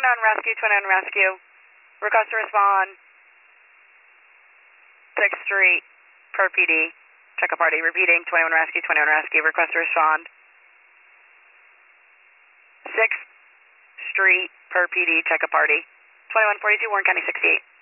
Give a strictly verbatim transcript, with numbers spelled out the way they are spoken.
twenty-one Rescue, twenty-one Rescue. Request to respond. sixth Street, per P D. Check a party. Repeating, twenty-one Rescue, twenty-one Rescue. Request to respond. sixth Street, per P D. Check a party. twenty-one forty-two, Warren County sixty-eight.